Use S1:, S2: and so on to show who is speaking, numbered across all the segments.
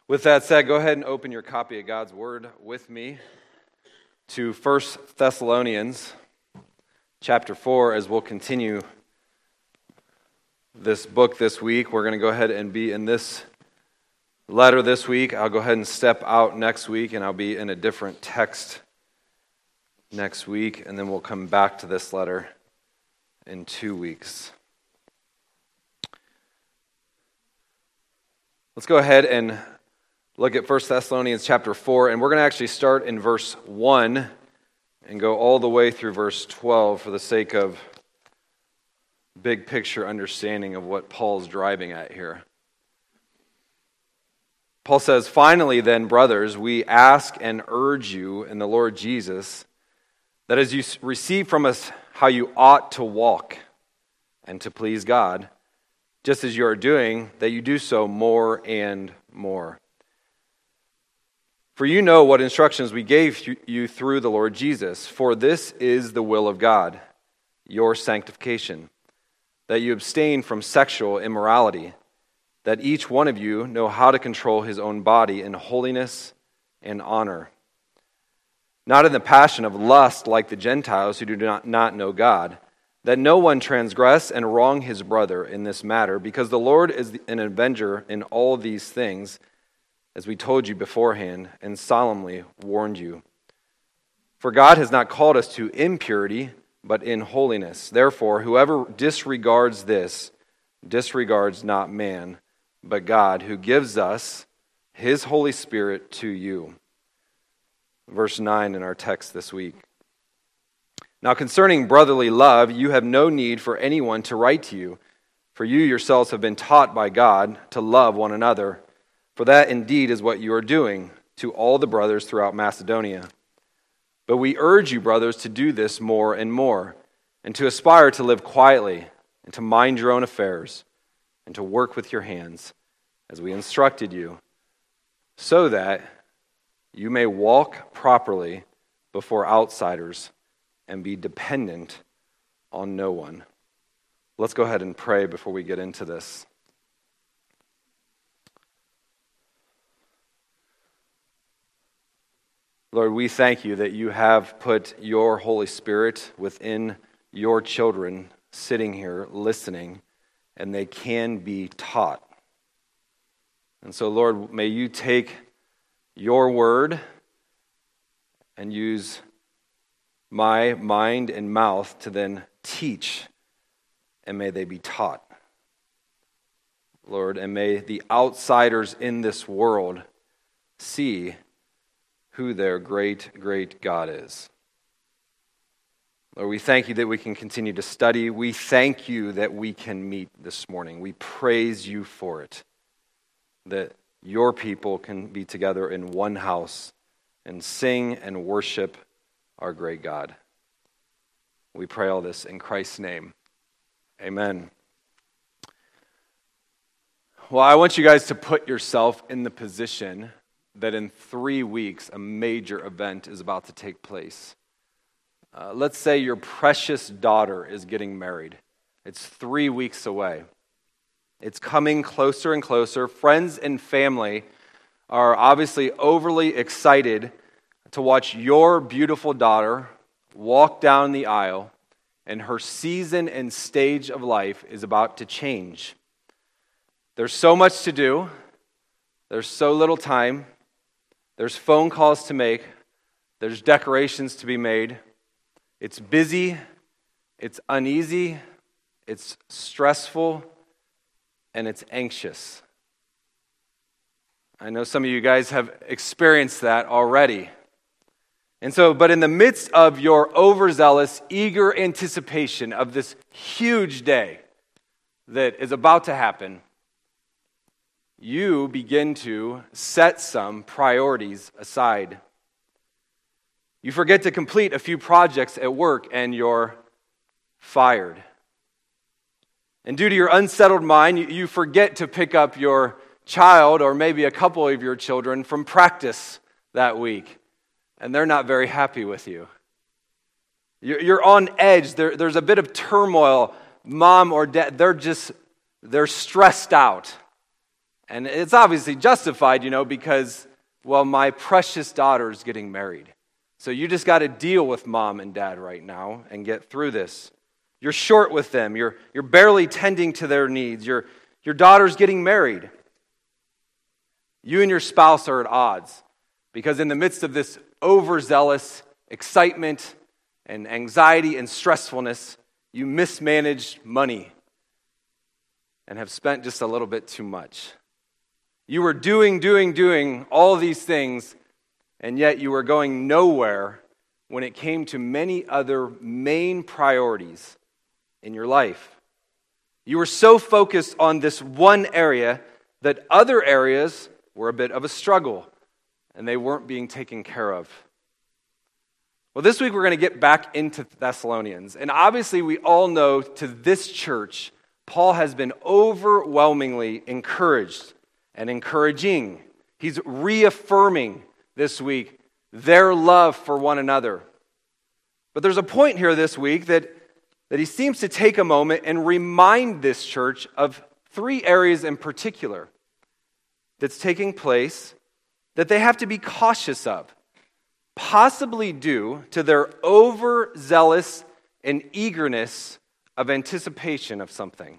S1: With that said, go ahead and open your copy of God's Word with me to 1 Thessalonians chapter 4 as we'll continue this book this week. We're going to go ahead and be in this letter this week. I'll go ahead and step out next week, and I'll be in a different text next week, and then we'll come back to this letter in 2 weeks. Let's go ahead and look at 1 Thessalonians chapter 4, and we're going to actually start in verse 1 and go all the way through verse 12 for the sake of big picture understanding of what Paul's driving at here. Paul says, "Finally then, brothers, we ask and urge you in the Lord Jesus, that as you receive from us how you ought to walk and to please God, just as you are doing, that you do so more and more. For you know what instructions we gave you through the Lord Jesus. For this is the will of God, your sanctification, that you abstain from sexual immorality, that each one of you know how to control his own body in holiness and honor, not in the passion of lust like the Gentiles who do not know God, that no one transgress and wrong his brother in this matter, because the Lord is an avenger in all these things, as we told you beforehand and solemnly warned you. For God has not called us to impurity, but in holiness. Therefore, whoever disregards this disregards not man, but God, who gives us his Holy Spirit to you." Verse 9 in our text this week. "Now concerning brotherly love, you have no need for anyone to write to you, for you yourselves have been taught by God to love one another. For that indeed is what you are doing to all the brothers throughout Macedonia. But we urge you, brothers, to do this more and more, and to aspire to live quietly, and to mind your own affairs, and to work with your hands, as we instructed you, so that you may walk properly before outsiders and be dependent on no one." Let's go ahead and pray before we get into this. Lord, we thank you that you have put your Holy Spirit within your children sitting here listening, and they can be taught. And so, Lord, may you take your word and use my mind and mouth to then teach, and may they be taught. Lord, and may the outsiders in this world see who their great, great God is. Lord, we thank you that we can continue to study. We thank you that we can meet this morning. We praise you for it, that your people can be together in one house and sing and worship our great God. We pray all this in Christ's name. Amen. Well, I want you guys to put yourself in the position that in 3 weeks a major event is about to take place. Let's say your precious daughter is getting married. It's 3 weeks away. It's coming closer and closer. Friends and family are obviously overly excited to watch your beautiful daughter walk down the aisle, and her season and stage of life is about to change. There's so much to do. There's so little time. There's phone calls to make. There's decorations to be made. It's busy. It's uneasy. It's stressful. And it's anxious. I know some of you guys have experienced that already. And so, but in the midst of your overzealous, eager anticipation of this huge day that is about to happen, you begin to set some priorities aside. You forget to complete a few projects at work and you're fired. And due to your unsettled mind, you forget to pick up your child or maybe a couple of your children from practice that week. And they're not very happy with you. You're on edge. There's a bit of turmoil. Mom or dad, they're stressed out. And it's obviously justified, because, well, my precious daughter's getting married. So you just got to deal with mom and dad right now and get through this. You're short with them. You're barely tending to their needs. Your daughter's getting married. You and your spouse are at odds because in the midst of this overzealous excitement and anxiety and stressfulness, you mismanaged money and have spent just a little bit too much. You were doing all of these things, and yet you were going nowhere when it came to many other main priorities in your life. You were so focused on this one area that other areas were a bit of a struggle, and they weren't being taken care of. Well, this week we're going to get back into Thessalonians, and obviously we all know to this church, Paul has been overwhelmingly encouraged and encouraging. He's reaffirming this week their love for one another. But there's a point here this week that he seems to take a moment and remind this church of three areas in particular that's taking place that they have to be cautious of, possibly due to their overzealous and eagerness of anticipation of something.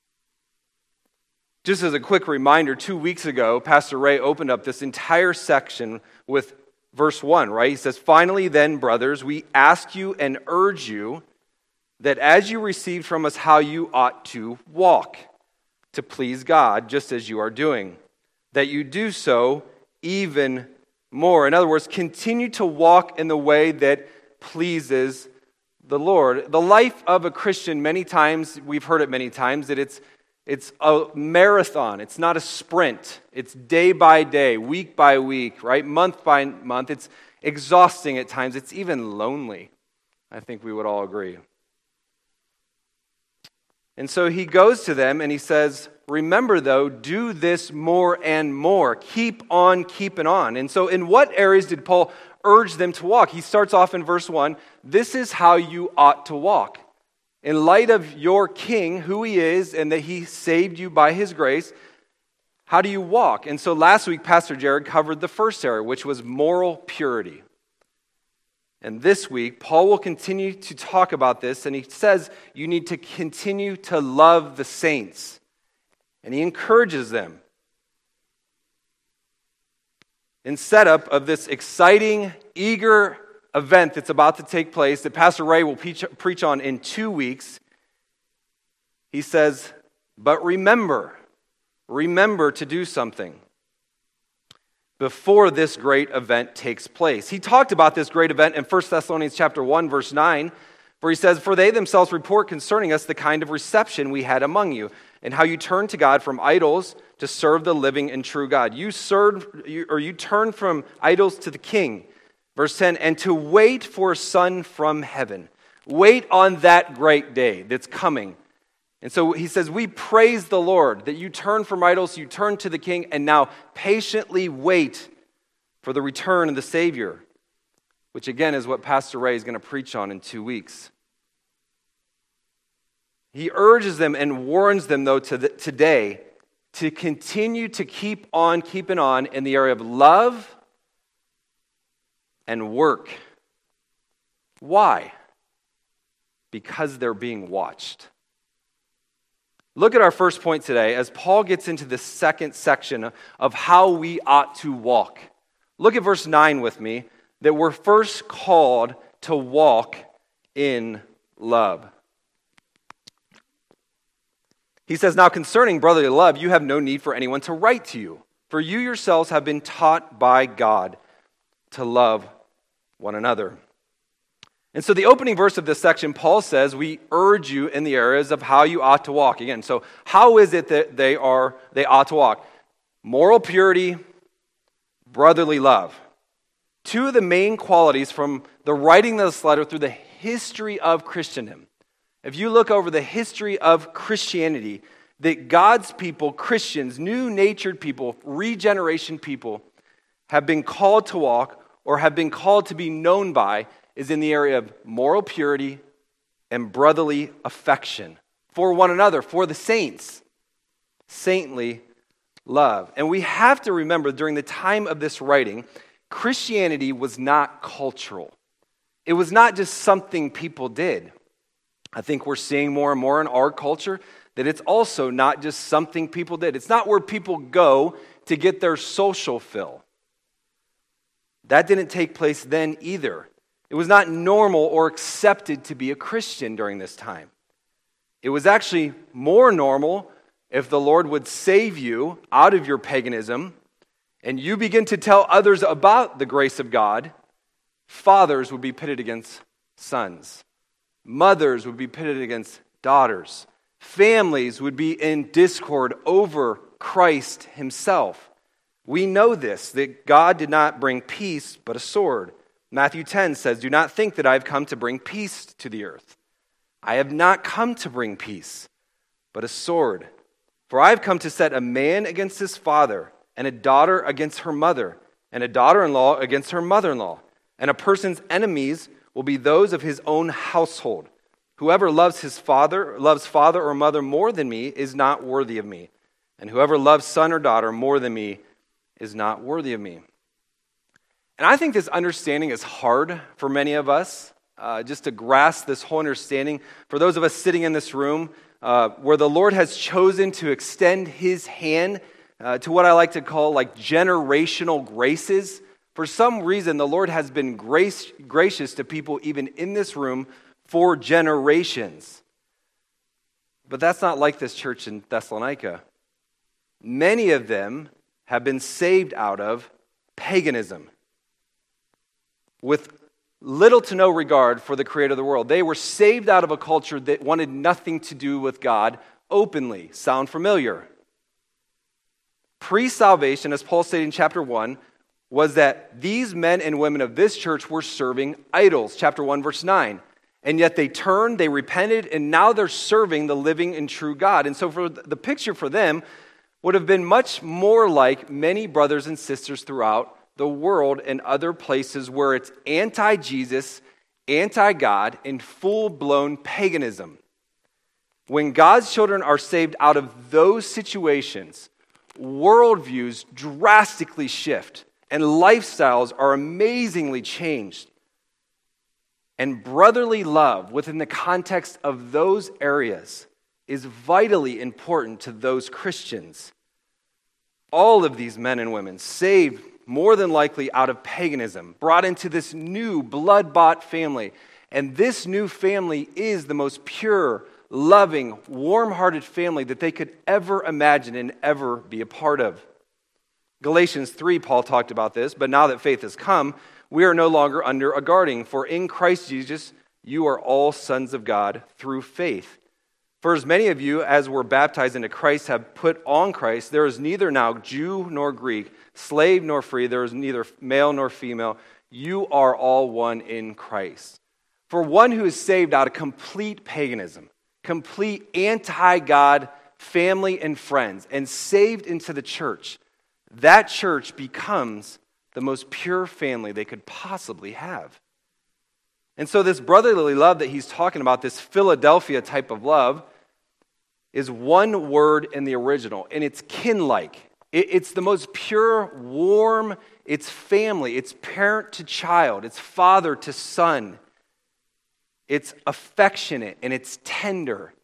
S1: Just as a quick reminder, 2 weeks ago, Pastor Ray opened up this entire section with verse 1, right? He says, "Finally then, brothers, we ask you and urge you that as you received from us how you ought to walk, to please God, just as you are doing, that you do so even more." In other words, continue to walk in the way that pleases the Lord. The life of a Christian, many times, we've heard it many times, that it's a marathon. It's not a sprint. It's day by day, week by week, right? Month by month. It's exhausting at times. It's even lonely. I think we would all agree. And so he goes to them and he says, remember though, do this more and more. Keep on keeping on. And so in what areas did Paul urge them to walk? He starts off in verse 1, this is how you ought to walk. In light of your king, who he is, and that he saved you by his grace, how do you walk? And so last week, Pastor Jared covered the first area, which was moral purity. And this week, Paul will continue to talk about this, and he says you need to continue to love the saints. And he encourages them. In setup of this exciting, eager event that's about to take place that Pastor Ray will preach on in 2 weeks, he says, but remember to do something before this great event takes place. He talked about this great event in 1 Thessalonians chapter 1, verse 9, where he says, for they themselves report concerning us the kind of reception we had among you, and how you turned to God from idols to serve the living and true God. You turned from idols to the King. Verse 10, and to wait for a son from heaven. Wait on that great day that's coming. And so he says, we praise the Lord that you turn from idols, you turn to the King, and now patiently wait for the return of the Savior, which again is what Pastor Ray is going to preach on in 2 weeks. He urges them and warns them, though, today to continue to keep on keeping on in the area of love and work. Why? Because they're being watched. Look at our first point today as Paul gets into the second section of how we ought to walk. Look at verse 9 with me, that we're first called to walk in love. He says, now concerning brotherly love, you have no need for anyone to write to you, for you yourselves have been taught by God to love one another. And so the opening verse of this section, Paul says, we urge you in the areas of how you ought to walk. Again, so how is it that they ought to walk? Moral purity, brotherly love. Two of the main qualities from the writing of this letter through the history of Christendom. If you look over the history of Christianity, that God's people, Christians, new-natured people, regeneration people, have been called to walk or have been called to be known by is in the area of moral purity and brotherly affection for one another, for the saints. Saintly love. And we have to remember during the time of this writing, Christianity was not cultural. It was not just something people did. I think we're seeing more and more in our culture that it's also not just something people did. It's not where people go to get their social fill. That didn't take place then either. It was not normal or accepted to be a Christian during this time. It was actually more normal if the Lord would save you out of your paganism and you begin to tell others about the grace of God. Fathers would be pitted against sons. Mothers would be pitted against daughters. Families would be in discord over Christ himself. We know this, that God did not bring peace, but a sword. Matthew 10 says, "Do not think that I have come to bring peace to the earth. I have not come to bring peace, but a sword. For I have come to set a man against his father, and a daughter against her mother, and a daughter-in-law against her mother-in-law. And a person's enemies will be those of his own household. Whoever loves father or mother more than me is not worthy of me. And whoever loves son or daughter more than me is not worthy of me." And I think this understanding is hard for many of us, just to grasp this whole understanding. For those of us sitting in this room, where the Lord has chosen to extend his hand to what I like to call like generational graces. For some reason, the Lord has been gracious to people even in this room for generations. But that's not like this church in Thessalonica. Many of them have been saved out of paganism with little to no regard for the creator of the world. They were saved out of a culture that wanted nothing to do with God openly. Sound familiar? Pre-salvation, as Paul stated in chapter 1, was that these men and women of this church were serving idols. Chapter 1, verse 9. And yet they turned, they repented, and now they're serving the living and true God. And so for the picture for them would have been much more like many brothers and sisters throughout the world and other places where it's anti-Jesus, anti-God, and full-blown paganism. When God's children are saved out of those situations, worldviews drastically shift and lifestyles are amazingly changed. And brotherly love within the context of those areas is vitally important to those Christians. All of these men and women saved more than likely out of paganism, brought into this new blood-bought family. And this new family is the most pure, loving, warm-hearted family that they could ever imagine and ever be a part of. Galatians 3, Paul talked about this, but now that faith has come, we are no longer under a guarding, for in Christ Jesus you are all sons of God through faith. For as many of you as were baptized into Christ have put on Christ, there is neither now Jew nor Greek, slave nor free, there is neither male nor female. You are all one in Christ. For one who is saved out of complete paganism, complete anti-God family and friends, and saved into the church, that church becomes the most pure family they could possibly have. And so this brotherly love that he's talking about, this Philadelphia type of love, is one word in the original, and it's kin-like. It's the most pure, warm, it's family, it's parent to child, it's father to son. It's affectionate and it's tender.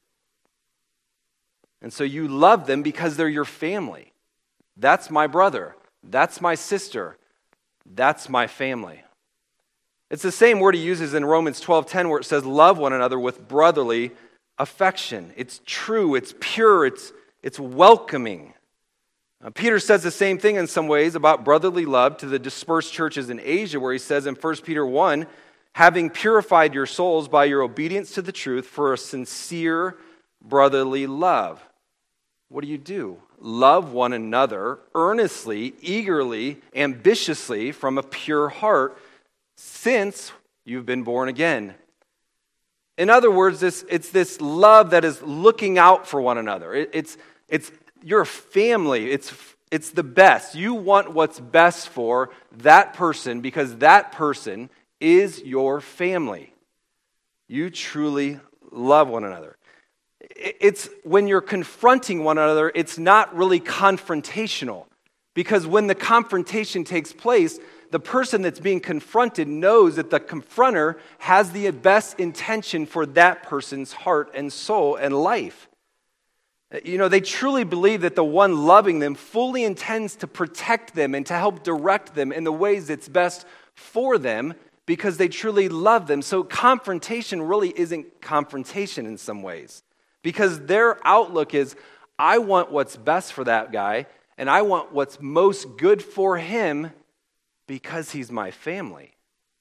S1: And so you love them because they're your family. That's my brother. That's my sister. That's my family. It's the same word he uses in Romans 12:10 where it says, love one another with brotherly affection. It's true, it's pure, it's welcoming. Peter says the same thing in some ways about brotherly love to the dispersed churches in Asia, where he says in 1 Peter 1, having purified your souls by your obedience to the truth for a sincere brotherly love. What do? Love one another earnestly, eagerly, ambitiously from a pure heart, since you've been born again. In other words, it's this love that is looking out for one another. It's your family. It's the best. You want what's best for that person because that person is your family. You truly love one another. It's when you're confronting one another, it's not really confrontational. Because when the confrontation takes place, the person that's being confronted knows that the confronter has the best intention for that person's heart and soul and life. They truly believe that the one loving them fully intends to protect them and to help direct them in the ways that's best for them because they truly love them. So confrontation really isn't confrontation in some ways because their outlook is, I want what's best for that guy and I want what's most good for him because he's my family.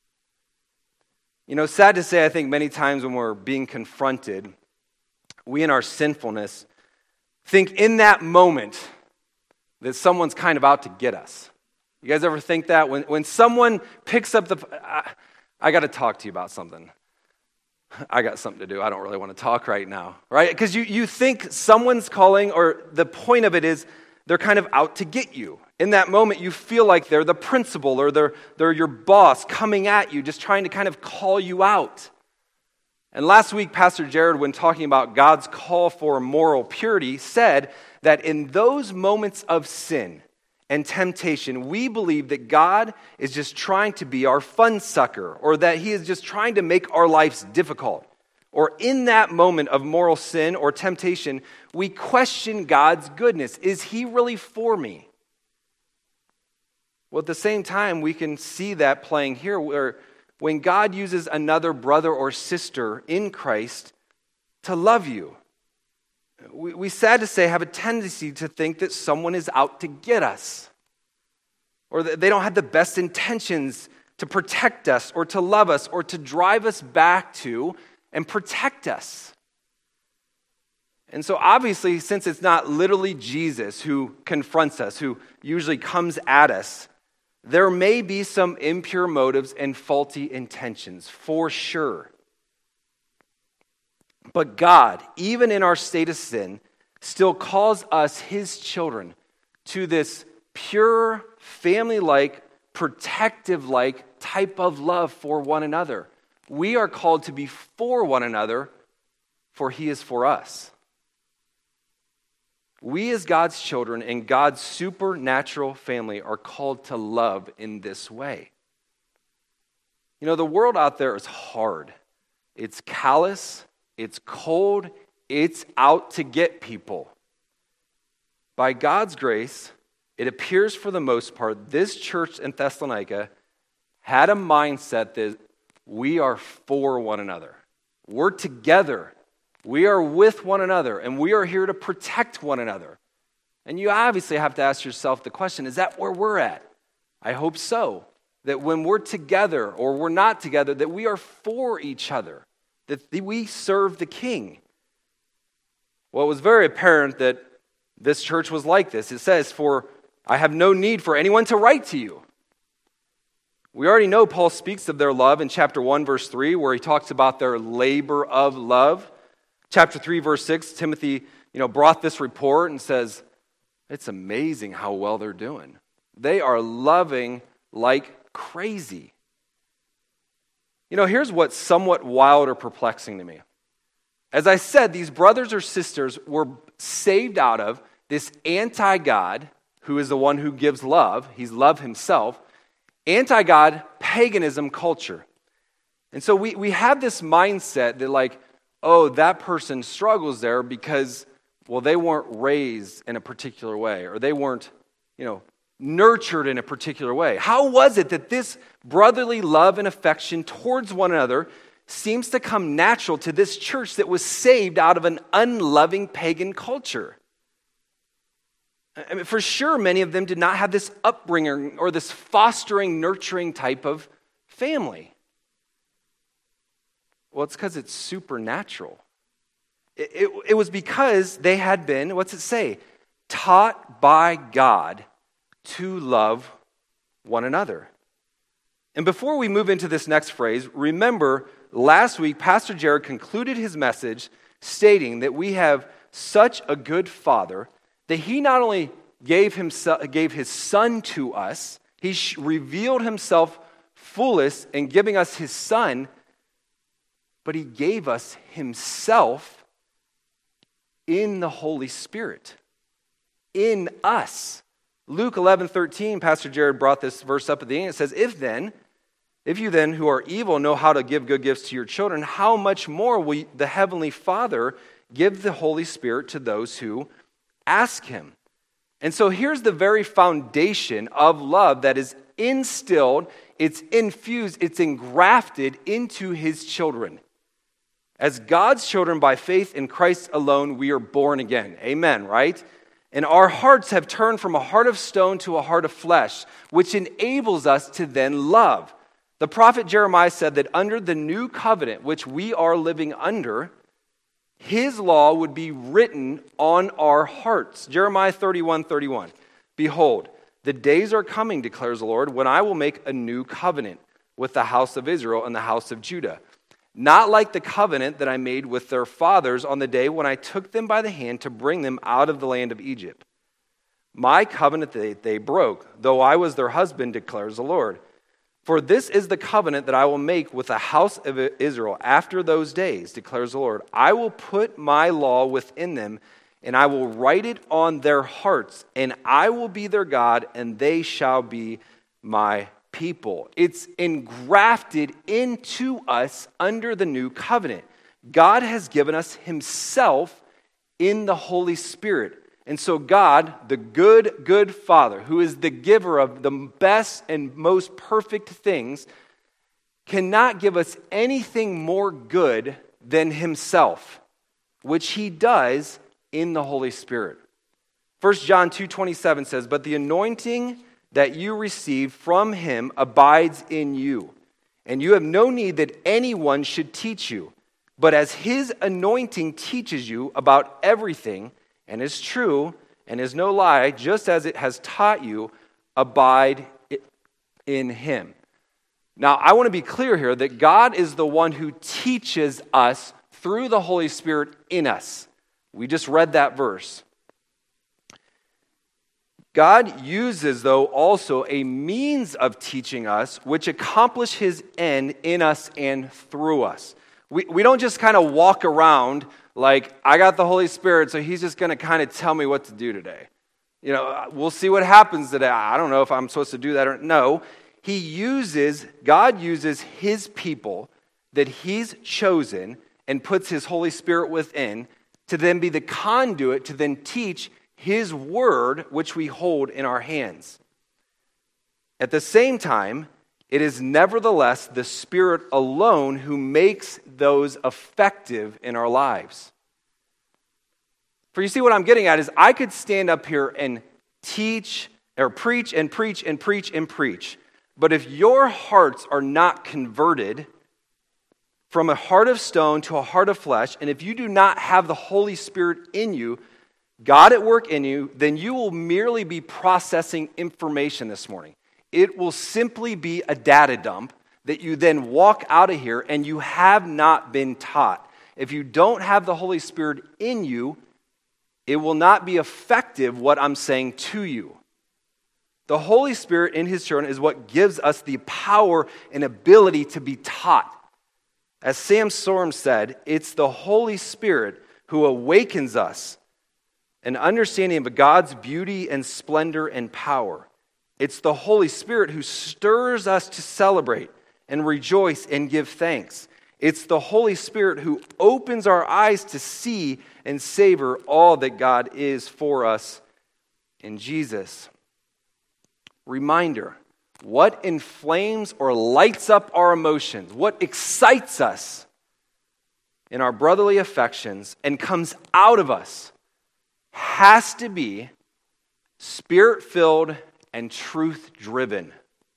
S1: Sad to say, I think many times when we're being confronted, we in our sinfulness think in that moment that someone's kind of out to get us. You guys ever think that? When someone picks up I got to talk to you about something. I got something to do. I don't really want to talk right now, right? Because you think someone's calling, or the point of it is they're kind of out to get you. In that moment, you feel like they're the principal or they're your boss coming at you, just trying to kind of call you out. And last week, Pastor Jared, when talking about God's call for moral purity, said that in those moments of sin and temptation, we believe that God is just trying to be our fun sucker, or that he is just trying to make our lives difficult. Or in that moment of moral sin or temptation, we question God's goodness. Is he really for me? Well, at the same time, we can see that playing here where when God uses another brother or sister in Christ to love you, we sad to say have a tendency to think that someone is out to get us, or that they don't have the best intentions to protect us or to love us or to drive us back to and protect us. And so obviously, since it's not literally Jesus who confronts us, who usually comes at us, there may be some impure motives and faulty intentions, for sure. But God, even in our state of sin, still calls us his children to this pure, family-like, protective-like type of love for one another. We are called to be for one another, for he is for us. We as God's children and God's supernatural family are called to love in this way. The world out there is hard. It's callous. It's cold. It's out to get people. By God's grace, it appears for the most part, this church in Thessalonica had a mindset that we are for one another. We're together. We are with one another, and we are here to protect one another. And you obviously have to ask yourself the question, is that where we're at? I hope so. That when we're together or we're not together, that we are for each other, that we serve the King. Well, it was very apparent that this church was like this. It says, "For I have no need for anyone to write to you." We already know Paul speaks of their love in chapter 1, verse 3, where he talks about their labor of love. Chapter 3, verse 6, Timothy, brought this report and says, it's amazing how well they're doing. They are loving like crazy. Here's what's somewhat wild or perplexing to me. As I said, these brothers or sisters were saved out of this anti-God, who is the one who gives love, he's love himself, anti-God paganism culture. And so we have this mindset that that person struggles there because, they weren't raised in a particular way, or they weren't, nurtured in a particular way. How was it that this brotherly love and affection towards one another seems to come natural to this church that was saved out of an unloving pagan culture? I mean, for sure, many of them did not have this upbringing or this fostering, nurturing type of family. Well, it's because it's supernatural. It was because they had been, what's it say? Taught by God to love one another. And before we move into this next phrase, remember last week Pastor Jared concluded his message stating that we have such a good Father that he not only gave his Son to us, he revealed himself fullest in giving us his Son, but he gave us himself in the Holy Spirit, in us. Luke 11:13, Pastor Jared brought this verse up at the end. It says, if you then who are evil know how to give good gifts to your children, how much more will the Heavenly Father give the Holy Spirit to those who ask Him? And so here's the very foundation of love that is instilled, it's infused, it's engrafted into His children. As God's children by faith in Christ alone, we are born again. Amen, right? And our hearts have turned from a heart of stone to a heart of flesh, which enables us to then love. The prophet Jeremiah said that under the new covenant, which we are living under, His law would be written on our hearts. Jeremiah 31:31. Behold, the days are coming, declares the Lord, when I will make a new covenant with the house of Israel and the house of Judah. Not like the covenant that I made with their fathers on the day when I took them by the hand to bring them out of the land of Egypt. My covenant they broke, though I was their husband, declares the Lord. For this is the covenant that I will make with the house of Israel after those days, declares the Lord. I will put my law within them, and I will write it on their hearts, and I will be their God, and they shall be my people. It's engrafted into us under the new covenant. God has given us Himself in the Holy Spirit. And so God, the good Father, who is the giver of the best and most perfect things, cannot give us anything more good than Himself, which He does in the Holy Spirit. 1 John 2:27 says, but the anointing that you receive from Him abides in you, and you have no need that anyone should teach you, but as His anointing teaches you about everything, and is true, and is no lie, just as it has taught you, abide in Him. Now, I want to be clear here that God is the one who teaches us through the Holy Spirit in us. We just read that verse. God uses, though, also a means of teaching us, which accomplish His end in us and through us. We don't just kind of walk around like, I got the Holy Spirit, so He's just going to kind of tell me what to do today. You know, we'll see what happens today. I don't know if I'm supposed to do that or no. God uses His people that He's chosen and puts His Holy Spirit within to then be the conduit to then teach His word, which we hold in our hands. At the same time, it is nevertheless the Spirit alone who makes those effective in our lives. For you see what I'm getting at is I could stand up here and teach or preach and preach and preach and preach. But if your hearts are not converted from a heart of stone to a heart of flesh, and if you do not have the Holy Spirit in you, God at work in you, then you will merely be processing information this morning. It will simply be a data dump that you then walk out of here and you have not been taught. If you don't have the Holy Spirit in you, it will not be effective what I'm saying to you. The Holy Spirit in His children is what gives us the power and ability to be taught. As Sam Storm said, it's the Holy Spirit who awakens us an understanding of God's beauty and splendor and power. It's the Holy Spirit who stirs us to celebrate and rejoice and give thanks. It's the Holy Spirit who opens our eyes to see and savor all that God is for us in Jesus. Reminder, what inflames or lights up our emotions, what excites us in our brotherly affections and comes out of us has to be Spirit-filled and truth-driven.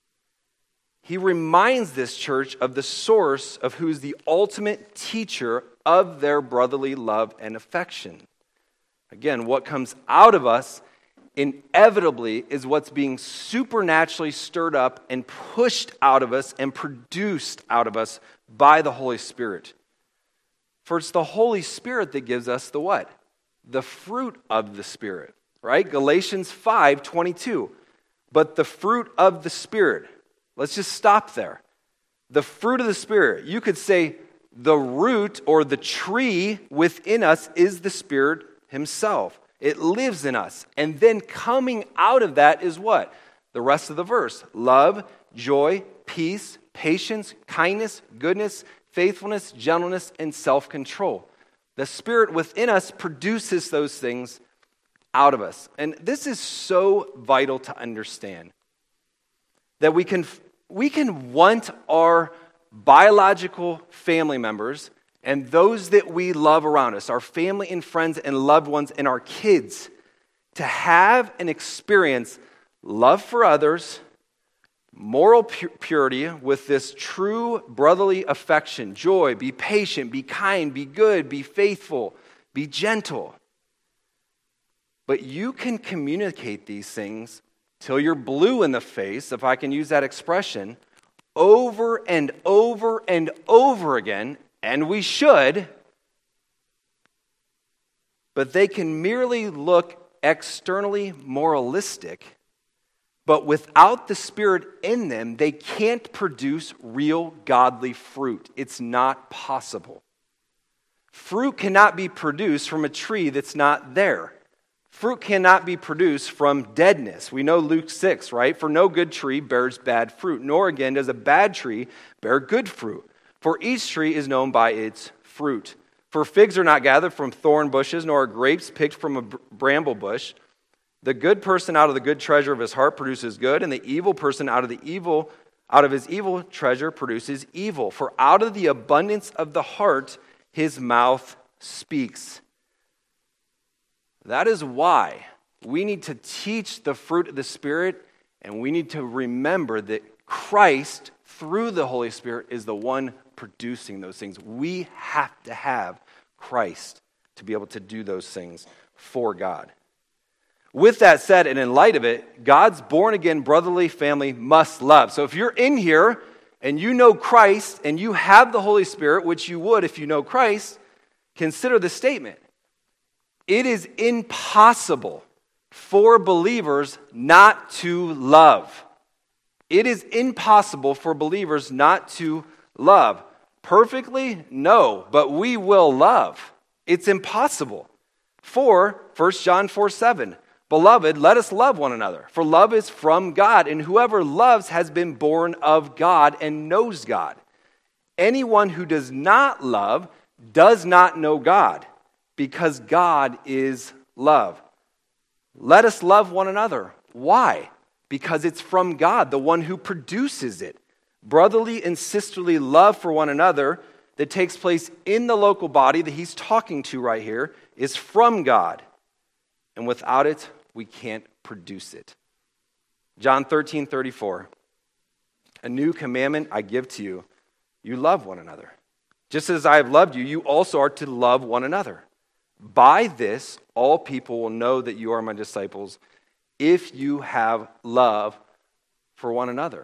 S1: He reminds this church of the source of who's the ultimate teacher of their brotherly love and affection. Again, what comes out of us inevitably is what's being supernaturally stirred up and pushed out of us and produced out of us by the Holy Spirit. For it's the Holy Spirit that gives us the what? The fruit of the Spirit, right? Galatians 5:22. But the fruit of the Spirit. Let's just stop there. The fruit of the Spirit. You could say the root or the tree within us is the Spirit himself. It lives in us. And then coming out of that is what? The rest of the verse. Love, joy, peace, patience, kindness, goodness, faithfulness, gentleness, and self-control. The Spirit within us produces those things out of us. And this is so vital to understand. That we can want our biological family members and those that we love around us, our family and friends and loved ones and our kids, to have and experience love for others, moral purity with this true brotherly affection, joy, be patient, be kind, be good, be faithful, be gentle. But you can communicate these things till you're blue in the face, if I can use that expression, over and over and over again, and we should, but they can merely look externally moralistic, but without the Spirit in them, they can't produce real godly fruit. It's not possible. Fruit cannot be produced from a tree that's not there. Fruit cannot be produced from deadness. We know Luke 6, right? For no good tree bears bad fruit, nor again does a bad tree bear good fruit. For each tree is known by its fruit. For figs are not gathered from thorn bushes, nor are grapes picked from a bramble bush. The good person out of the good treasure of his heart produces good, and the evil person out of his evil treasure produces evil. For out of the abundance of the heart his mouth speaks. That is why we need to teach the fruit of the Spirit, and we need to remember that Christ, through the Holy Spirit, is the one producing those things. We have to have Christ to be able to do those things for God. With that said, and in light of it, God's born-again brotherly family must love. So if you're in here and you know Christ and you have the Holy Spirit, which you would if you know Christ, consider this statement. It is impossible for believers not to love. It is impossible for believers not to love. Perfectly? No, but we will love. It's impossible. 1 John 4:7. Beloved, let us love one another, for love is from God, and whoever loves has been born of God and knows God. Anyone who does not love does not know God, because God is love. Let us love one another. Why? Because it's from God, the one who produces it. Brotherly and sisterly love for one another that takes place in the local body that he's talking to right here is from God. And without it, we can't produce it. John 13:34. A new commandment I give to you. You love one another. Just as I have loved you, you also are to love one another. By this, all people will know that you are my disciples if you have love for one another.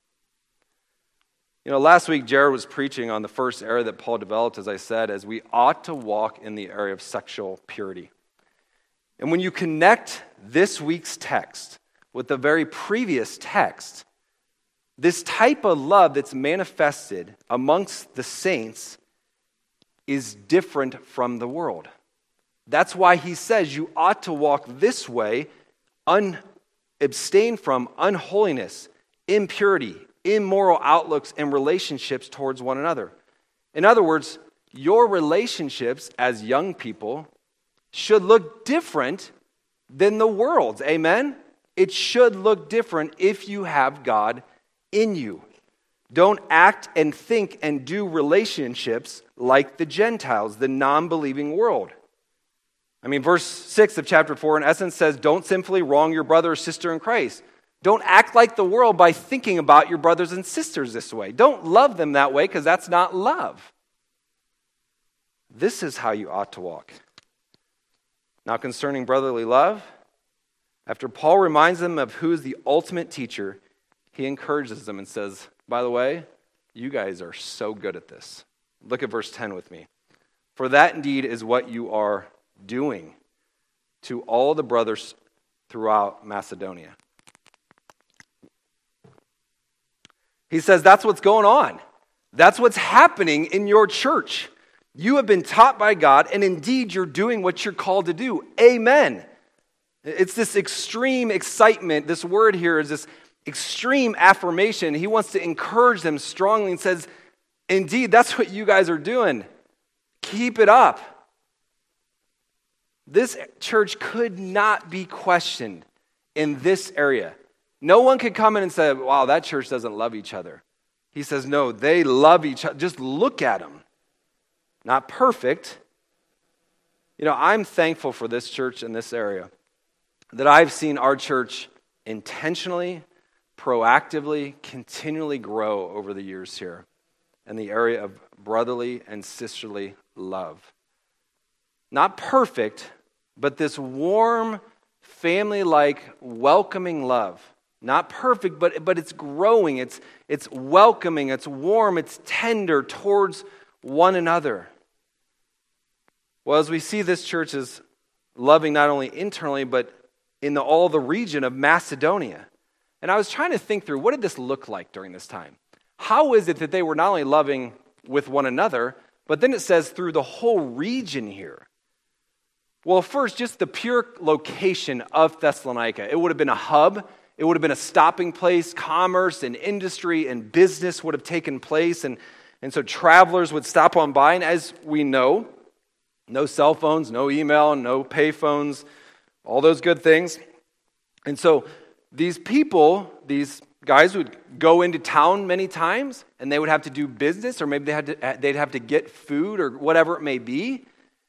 S1: You know, last week Jared was preaching on the first area that Paul developed, as I said, as we ought to walk in the area of sexual purity. And when you connect this week's text with the very previous text, this type of love that's manifested amongst the saints is different from the world. That's why he says you ought to walk this way, abstain from unholiness, impurity, immoral outlooks, and relationships towards one another. In other words, your relationships as young people should look different than the world's. Amen? It should look different if you have God in you. Don't act and think and do relationships like the Gentiles, the non-believing world. I mean, verse 6 of chapter 4 in essence says, don't sinfully wrong your brother or sister in Christ. Don't act like the world by thinking about your brothers and sisters this way. Don't love them that way because that's not love. This is how you ought to walk. Now concerning brotherly love, after Paul reminds them of who is the ultimate teacher, he encourages them and says, by the way, you guys are so good at this. Look at verse 10 with me. For that indeed is what you are doing to all the brothers throughout Macedonia. He says that's what's going on. That's what's happening in your church. You have been taught by God, and indeed you're doing what you're called to do. Amen. It's this extreme excitement. This word here is this extreme affirmation. He wants to encourage them strongly and says, indeed, that's what you guys are doing. Keep it up. This church could not be questioned in this area. No one could come in and say, wow, that church doesn't love each other. He says, no, they love each other. Just look at them. Not perfect. I'm thankful for this church in this area, that I've seen our church intentionally, proactively, continually grow over the years here in the area of brotherly and sisterly love. Not perfect, but this warm, family-like, welcoming love. Not perfect, but it's growing, it's welcoming, it's warm, it's tender towards one another. Well, as we see this church is loving not only internally, but in all the region of Macedonia. And I was trying to think through, what did this look like during this time? How is it that they were not only loving with one another, but then it says through the whole region here? Well, first, just the pure location of Thessalonica. It would have been a hub. It would have been a stopping place. Commerce and industry and business would have taken place. And so travelers would stop on by. And as we know, no cell phones, no email, no pay phones, all those good things. And so these people, these guys would go into town many times, and they would have to do business, or maybe they'd have to get food or whatever it may be.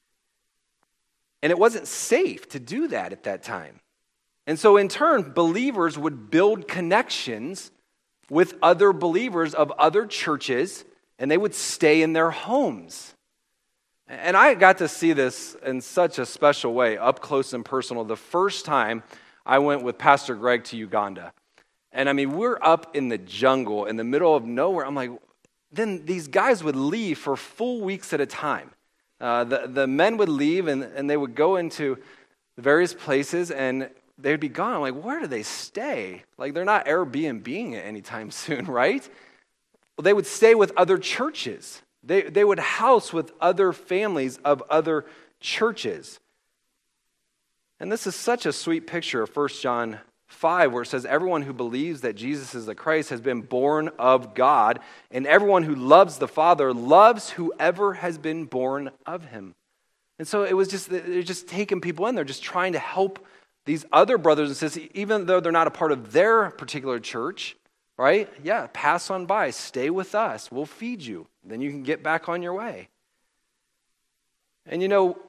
S1: And it wasn't safe to do that at that time. And so in turn, believers would build connections with other believers of other churches, and they would stay in their homes. And I got to see this in such a special way, up close and personal, the first time I went with Pastor Greg to Uganda. And we're up in the jungle, in the middle of nowhere. I'm like, then these guys would leave for full weeks at a time. The men would leave, and they would go into various places, and they'd be gone. I'm like, where do they stay? Like, they're not Airbnb-ing it anytime soon, right? Well, they would stay with other churches. They would house with other families of other churches. And this is such a sweet picture of 1 John 5, where it says, everyone who believes that Jesus is the Christ has been born of God, and everyone who loves the Father loves whoever has been born of him. And so they're just taking people in. They're just trying to help these other brothers and sisters, even though they're not a part of their particular church, right? Yeah, pass on by. Stay with us. We'll feed you. Then you can get back on your way. And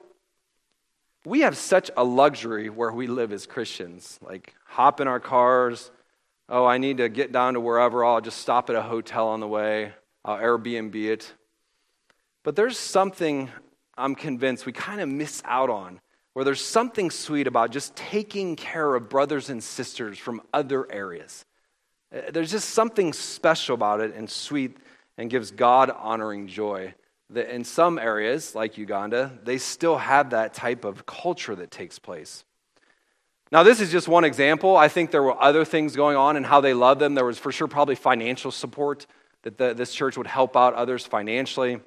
S1: we have such a luxury where we live as Christians. Like, hop in our cars. Oh, I need to get down to wherever. I'll just stop at a hotel on the way. I'll Airbnb it. But there's something I'm convinced we kind of miss out on, where there's something sweet about just taking care of brothers and sisters from other areas. There's just something special about it and sweet and gives God-honoring joy. That in some areas, like Uganda, they still have that type of culture that takes place. Now, this is just one example. I think there were other things going on in how they loved them. There was for sure probably financial support that this church would help out others financially.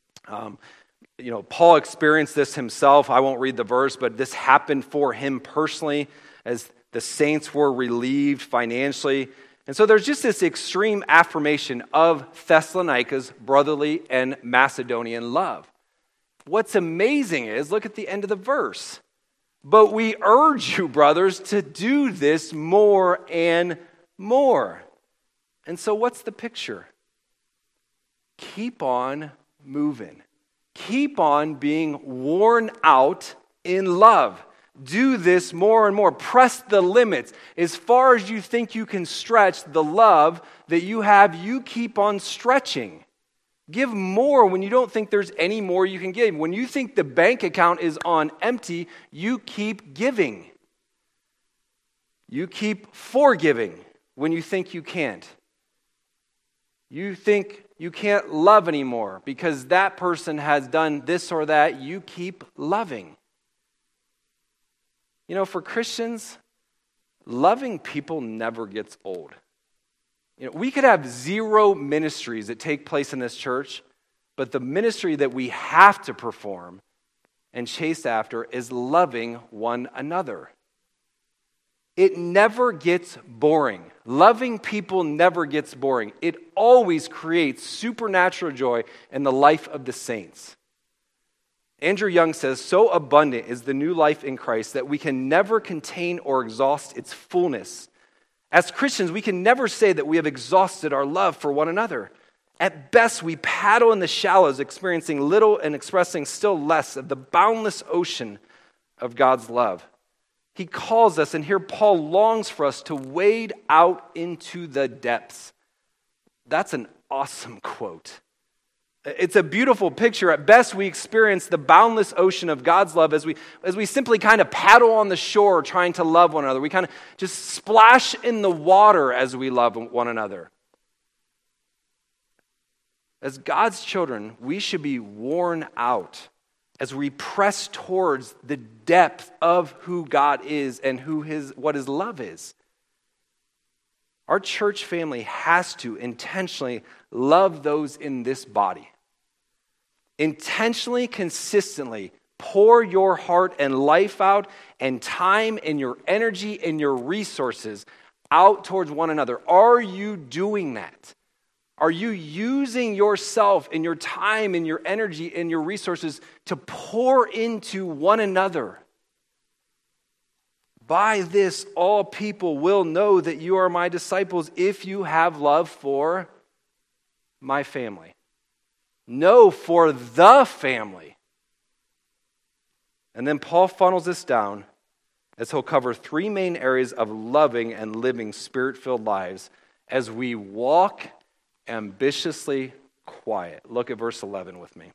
S1: Paul experienced this himself. I won't read the verse, but this happened for him personally as the saints were relieved financially. And so there's just this extreme affirmation of Thessalonica's brotherly and Macedonian love. What's amazing is, look at the end of the verse. But we urge you, brothers, to do this more and more. And so what's the picture? Keep on moving. Keep on being worn out in love. Do this more and more. Press the limits. As far as you think you can stretch the love that you have, you keep on stretching. Give more when you don't think there's any more you can give. When you think the bank account is on empty, you keep giving. You keep forgiving when you think you can't. You think you can't love anymore because that person has done this or that. You keep loving. For Christians, loving people never gets old. We could have 0 ministries that take place in this church, But the ministry that we have to perform and chase after is loving one another. It never gets boring. Loving people never gets boring. It always creates supernatural joy in the life of the saints. Andrew Young says, so abundant is the new life in Christ that we can never contain or exhaust its fullness. As Christians, we can never say that we have exhausted our love for one another. At best, we paddle in the shallows, experiencing little and expressing still less of the boundless ocean of God's love. He calls us, and here Paul longs for us to wade out into the depths. That's an awesome quote. It's a beautiful picture. At best, we experience the boundless ocean of God's love as we simply kind of paddle on the shore trying to love one another. We kind of just splash in the water as we love one another. As God's children, we should be worn out as we press towards the depth of who God is and what His love is. Our church family has to intentionally love those in this body. Intentionally, consistently pour your heart and life out and time and your energy and your resources out towards one another. Are you doing that? Are you using yourself and your time and your energy and your resources to pour into one another? By this, all people will know that you are my disciples if you have love for my family. No, for the family. And then Paul funnels this down as he'll cover three main areas of loving and living spirit-filled lives as we walk ambitiously quiet. Look at verse 11 with me.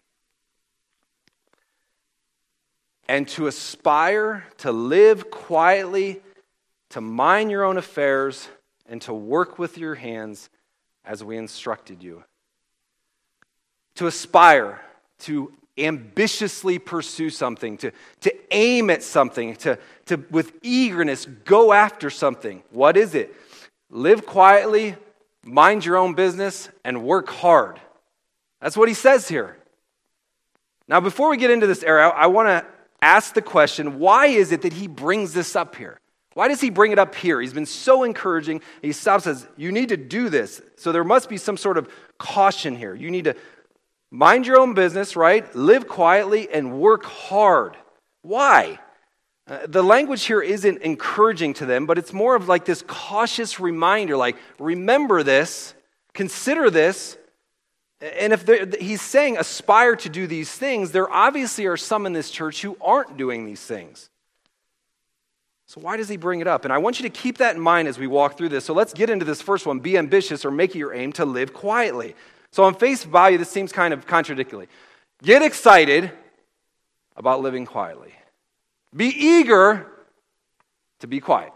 S1: And to aspire to live quietly, to mind your own affairs, and to work with your hands as we instructed you. To aspire, to ambitiously pursue something, to aim at something, to with eagerness go after something. What is it? Live quietly, mind your own business, and work hard. That's what he says here. Now, before we get into this area, I want to ask the question, why is it that he brings this up here? Why does he bring it up here? He's been so encouraging. He stops and says, you need to do this. So there must be some sort of caution here. You need to mind your own business, right? Live quietly and work hard. Why? The language here isn't encouraging to them, but it's more of like this cautious reminder, like, remember this, consider this. And if he's saying aspire to do these things, there obviously are some in this church who aren't doing these things. So why does he bring it up? And I want you to keep that in mind as we walk through this. So let's get into this first one. Be ambitious or make it your aim to live quietly. So on face value, this seems kind of contradictory. Get excited about living quietly. Be eager to be quiet.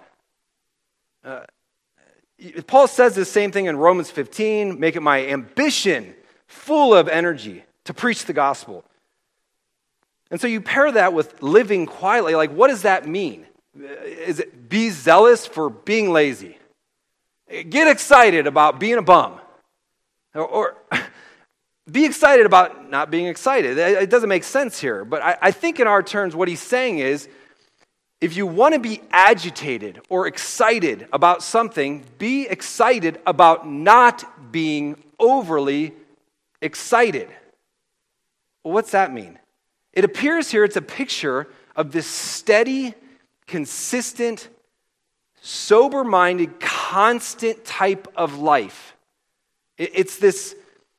S1: Paul says the same thing in Romans 15. Make it my ambition, full of energy, to preach the gospel. And so you pair that with living quietly. Like, what does that mean? Is it be zealous for being lazy? Get excited about being a bum. Or be excited about not being excited. It doesn't make sense here. But I think in our terms, what he's saying is, if you want to be agitated or excited about something, be excited about not being overly excited. Well, what's that mean? It appears here it's a picture of this steady, consistent, sober-minded, constant type of life. It's this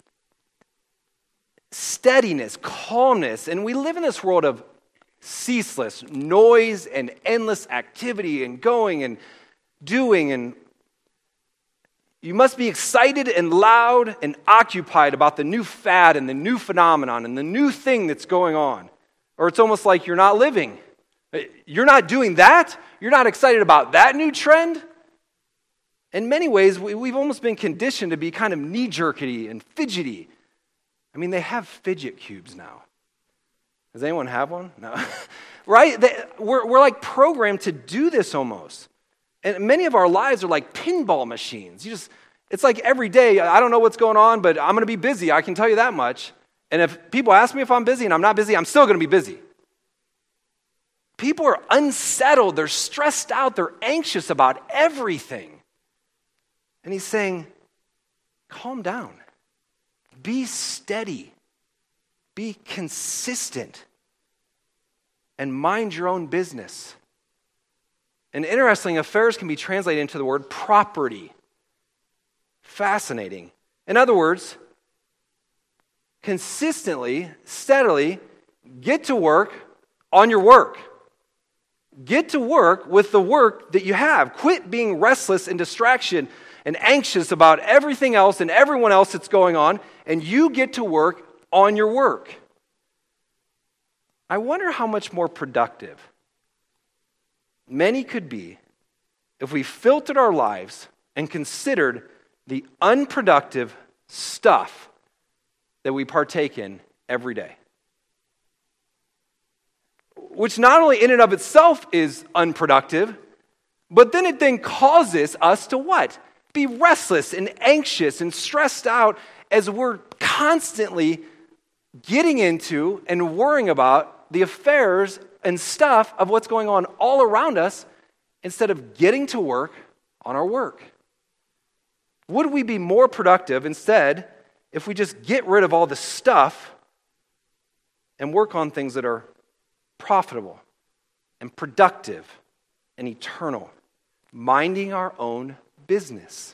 S1: steadiness, calmness, and we live in this world of ceaseless noise and endless activity and going and doing, and you must be excited and loud and occupied about the new fad and the new phenomenon and the new thing that's going on. Or it's almost like you're not living. You're not doing that? You're not excited about that new trend? In many ways, we've almost been conditioned to be kind of knee-jerky and fidgety. I mean, they have fidget cubes now. Does anyone have one? No. Right? We're like programmed to do this almost. And many of our lives are like pinball machines. It's like every day, I don't know what's going on, but I'm going to be busy, I can tell you that much. And if people ask me if I'm busy and I'm not busy, I'm still going to be busy. People are unsettled, they're stressed out, they're anxious about everything. And he's saying, calm down. Be steady. Be consistent. And mind your own business. And interestingly, affairs can be translated into the word property. Fascinating. In other words, consistently, steadily, get to work on your work. Get to work with the work that you have. Quit being restless and distraction and anxious about everything else and everyone else that's going on, and you get to work on your work. I wonder how much more productive many could be if we filtered our lives and considered the unproductive stuff that we partake in every day. Which not only in and of itself is unproductive, but then it then causes us to what? Be restless and anxious and stressed out as we're constantly getting into and worrying about the affairs and stuff of what's going on all around us instead of getting to work on our work. Would we be more productive instead if we just get rid of all the stuff and work on things that are profitable and productive and eternal, minding our own business?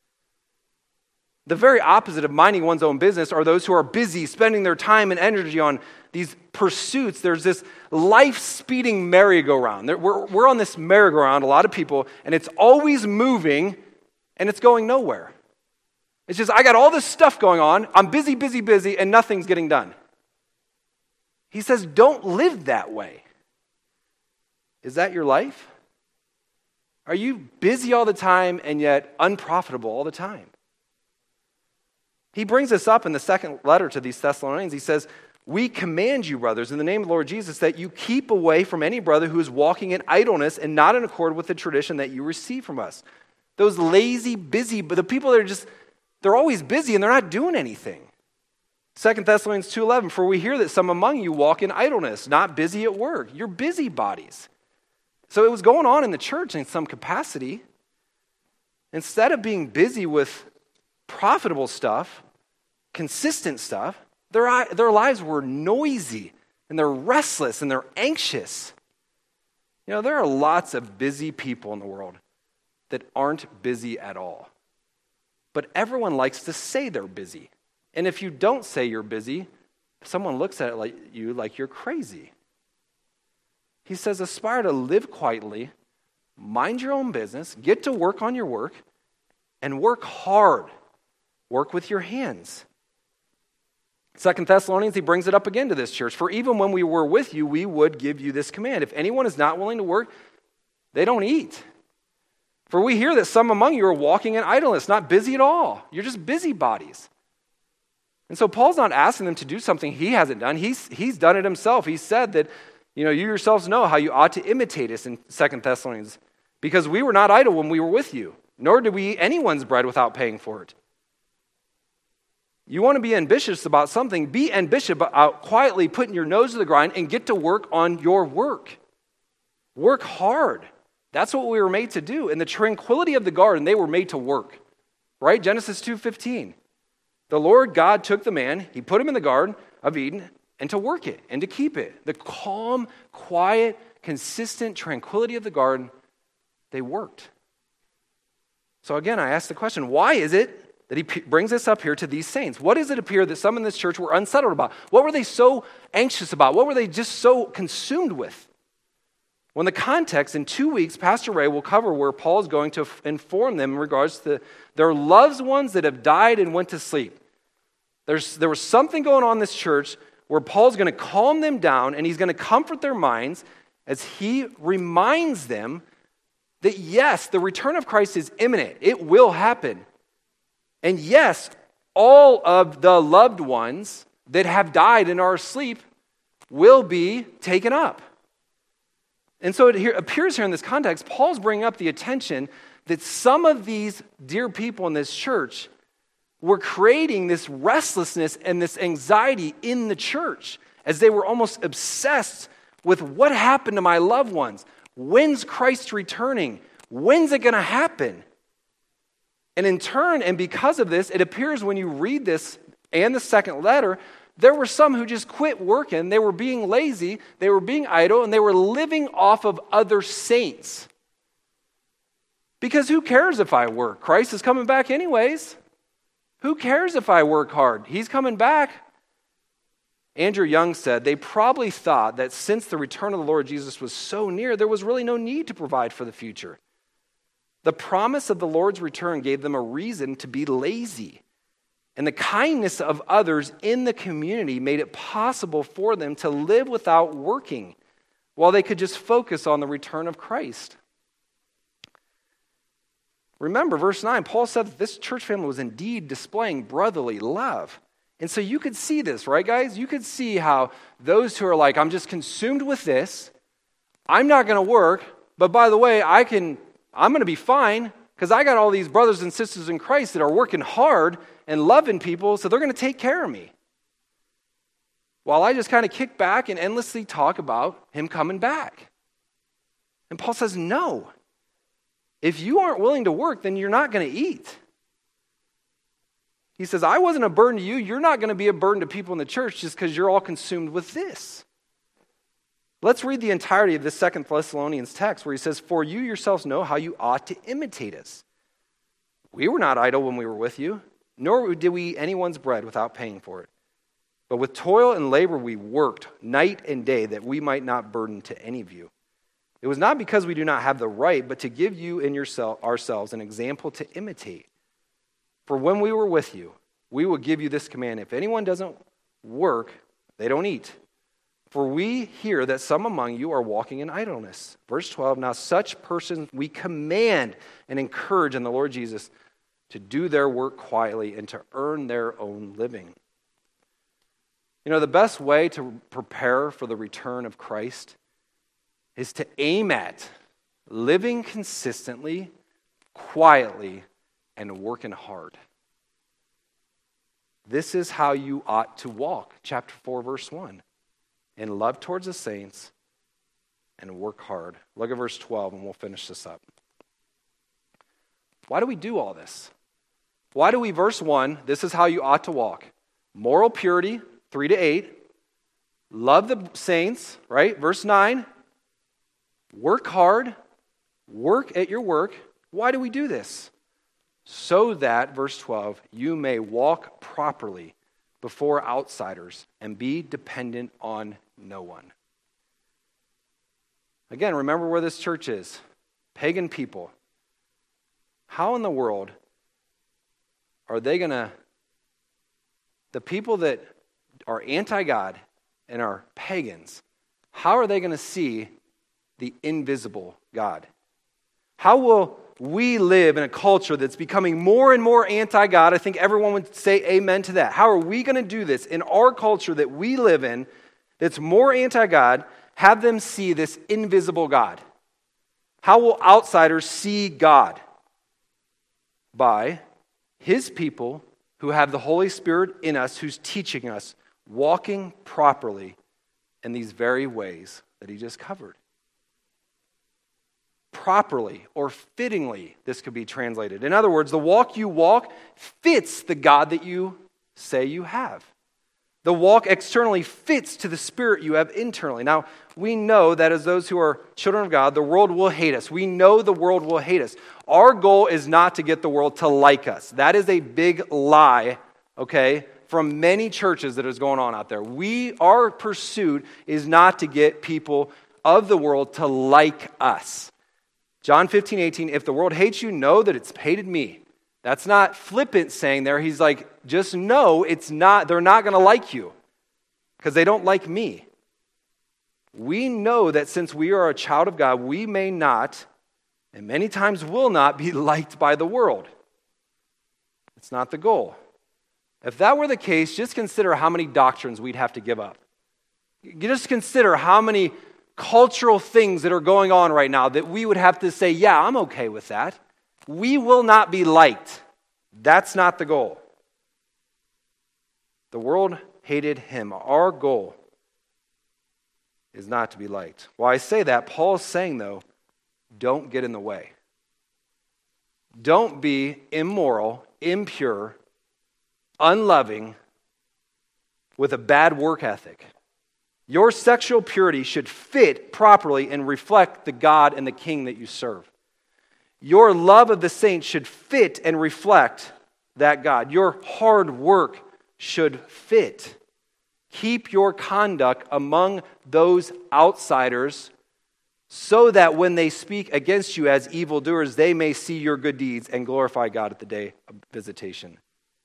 S1: The very opposite of minding one's own business are those who are busy spending their time and energy on these pursuits. There's this life-speeding merry-go-round. We're on this merry-go-round, a lot of people, and it's always moving, and it's going nowhere. It's just, I got all this stuff going on, I'm busy, busy, busy, and nothing's getting done. He says, don't live that way. Is that your life? Are you busy all the time and yet unprofitable all the time? He brings this up in the second letter to these Thessalonians. He says, we command you, brothers, in the name of the Lord Jesus, that you keep away from any brother who is walking in idleness and not in accord with the tradition that you receive from us. Those lazy, busy, but the people that are just, they're always busy and they're not doing anything. 2 Thessalonians 2:11, for we hear that some among you walk in idleness, not busy at work. You're busybodies. So it was going on in the church in some capacity. Instead of being busy with profitable stuff, consistent stuff, their lives were noisy and they're restless and they're anxious. You know, there are lots of busy people in the world that aren't busy at all. But everyone likes to say they're busy. And if you don't say you're busy, someone looks at it like you're crazy. He says, aspire to live quietly, mind your own business, get to work on your work, and work hard. Work with your hands. 2 Thessalonians, he brings it up again to this church. For even when we were with you, we would give you this command. If anyone is not willing to work, they don't eat. For we hear that some among you are walking in idleness, not busy at all. You're just busybodies. And so Paul's not asking them to do something he hasn't done. He's done it himself. He said that, you yourselves know how you ought to imitate us in 2 Thessalonians. Because we were not idle when we were with you, nor did we eat anyone's bread without paying for it. You want to be ambitious about something, be ambitious about quietly putting your nose to the grind and get to work on your work. Work hard. That's what we were made to do. In the tranquility of the garden, they were made to work. Right? Genesis 2:15. The Lord God took the man, he put him in the Garden of Eden, and to work it and to keep it. The calm, quiet, consistent tranquility of the garden, they worked. So again, I ask the question, why is it that he brings this up here to these saints? What does it appear that some in this church were unsettled about? What were they so anxious about? What were they just so consumed with? Well, in the context, in 2 weeks, Pastor Ray will cover where Paul is going to inform them in regards to their loved ones that have died and went to sleep. There was something going on in this church where Paul's going to calm them down and he's going to comfort their minds as he reminds them that yes, the return of Christ is imminent. It will happen. And yes, all of the loved ones that have died and are asleep will be taken up. And so it appears here in this context, Paul's bringing up the attention that some of these dear people in this church were creating this restlessness and this anxiety in the church as they were almost obsessed with what happened to my loved ones. When's Christ returning? When's it going to happen? And in turn, and because of this, it appears when you read this and the second letter, there were some who just quit working. They were being lazy, they were being idle, and they were living off of other saints. Because who cares if I work? Christ is coming back anyways. Who cares if I work hard? He's coming back. Andrew Young said, they probably thought that since the return of the Lord Jesus was so near, there was really no need to provide for the future. The promise of the Lord's return gave them a reason to be lazy. And the kindness of others in the community made it possible for them to live without working, while they could just focus on the return of Christ. Remember, verse 9, Paul said that this church family was indeed displaying brotherly love. And so you could see this, right, guys? You could see how those who are like, I'm just consumed with this, I'm not going to work, but by the way, I'm going to be fine because I got all these brothers and sisters in Christ that are working hard and loving people, so they're going to take care of me. While I just kind of kick back and endlessly talk about him coming back. And Paul says, no. If you aren't willing to work, then you're not going to eat. He says, I wasn't a burden to you. You're not going to be a burden to people in the church just because you're all consumed with this. Let's read the entirety of this 2 Thessalonians text where he says, for you yourselves know how you ought to imitate us. We were not idle when we were with you, nor did we eat anyone's bread without paying for it. But with toil and labor we worked night and day that we might not burden to any of you. It was not because we do not have the right, but to give you and ourselves an example to imitate. For when we were with you, we will give you this command. If anyone doesn't work, they don't eat. For we hear that some among you are walking in idleness. Verse 12, now such persons we command and encourage in the Lord Jesus to do their work quietly and to earn their own living. You know, the best way to prepare for the return of Christ is to aim at living consistently, quietly, and working hard. This is how you ought to walk. Chapter 4, verse 1. In love towards the saints and work hard. Look at verse 12 and we'll finish this up. Why do we do all this? Why do we, verse 1, this is how you ought to walk. Moral purity, 3-8. Love the saints, right? Verse 9. Work hard. Work at your work. Why do we do this? So that, verse 12, you may walk properly before outsiders and be dependent on no one. Again, remember where this church is. Pagan people. How in the world are they going to, the people that are anti-God and are pagans, how are they going to see the invisible God? How will we live in a culture that's becoming more and more anti-God? I think everyone would say amen to that. How are we going to do this in our culture that we live in that's more anti-God, have them see this invisible God? How will outsiders see God? By his people who have the Holy Spirit in us, who's teaching us, walking properly in these very ways that he just covered. Properly or fittingly, this could be translated. In other words, the walk you walk fits the God that you say you have. The walk externally fits to the spirit you have internally. Now, we know that as those who are children of God, the world will hate us. We know the world will hate us. Our goal is not to get the world to like us. That is a big lie, okay, from many churches that is going on out there. Our pursuit is not to get people of the world to like us. John 15:18, if the world hates you, know that it's hated me. That's not flippant saying there. He's like, just know they're not going to like you because they don't like me. We know that since we are a child of God, we may not, and many times will not, be liked by the world. It's not the goal. If that were the case, just consider how many doctrines we'd have to give up. Just consider how many cultural things that are going on right now that we would have to say, yeah, I'm okay with that. We will not be liked. That's not the goal. The world hated him. Our goal is not to be liked. While I say that, Paul's saying, though, don't get in the way. Don't be immoral, impure, unloving, with a bad work ethic. Your sexual purity should fit properly and reflect the God and the King that you serve. Your love of the saints should fit and reflect that God. Your hard work should fit. Keep your conduct among those outsiders so that when they speak against you as evildoers, they may see your good deeds and glorify God at the day of visitation.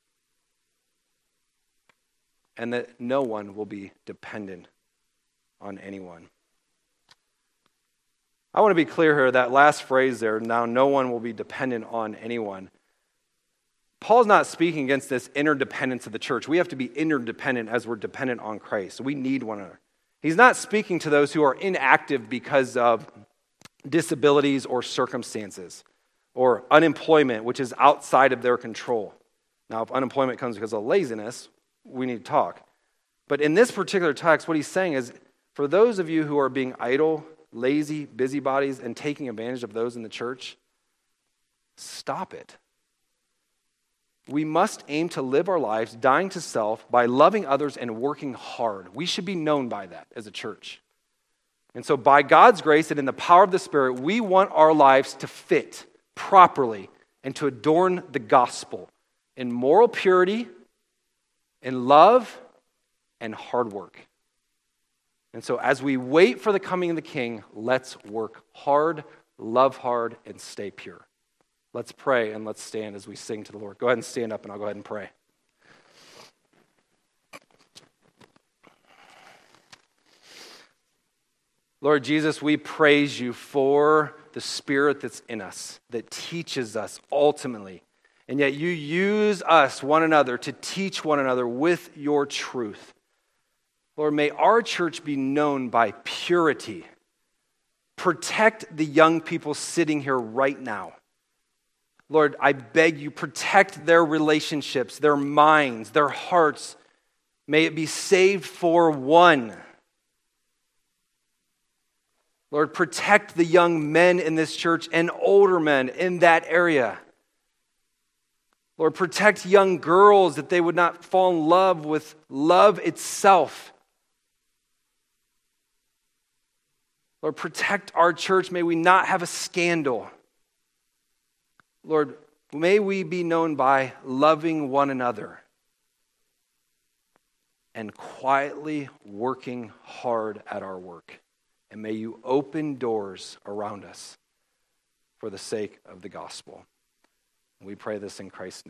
S1: And that no one will be dependent on anyone. I want to be clear here, that last phrase there, now no one will be dependent on anyone. Paul's not speaking against this interdependence of the church. We have to be interdependent as we're dependent on Christ. We need one another. He's not speaking to those who are inactive because of disabilities or circumstances or unemployment, which is outside of their control. Now, if unemployment comes because of laziness, we need to talk. But in this particular text, what he's saying is, for those of you who are being idle, lazy, busybodies, and taking advantage of those in the church, stop it. We must aim to live our lives dying to self by loving others and working hard. We should be known by that as a church. And so by God's grace and in the power of the Spirit, we want our lives to fit properly and to adorn the gospel in moral purity, in love, and hard work. And so as we wait for the coming of the King, let's work hard, love hard, and stay pure. Let's pray and let's stand as we sing to the Lord. Go ahead and stand up and I'll go ahead and pray. Lord Jesus, we praise you for the Spirit that's in us, that teaches us ultimately. And yet you use us, one another, to teach one another with your truth. Lord, may our church be known by purity. Protect the young people sitting here right now. Lord, I beg you, protect their relationships, their minds, their hearts. May it be saved for one. Lord, protect the young men in this church and older men in that area. Lord, protect young girls that they would not fall in love with love itself. Lord, protect our church. May we not have a scandal. Lord, may we be known by loving one another and quietly working hard at our work. And may you open doors around us for the sake of the gospel. We pray this in Christ's name.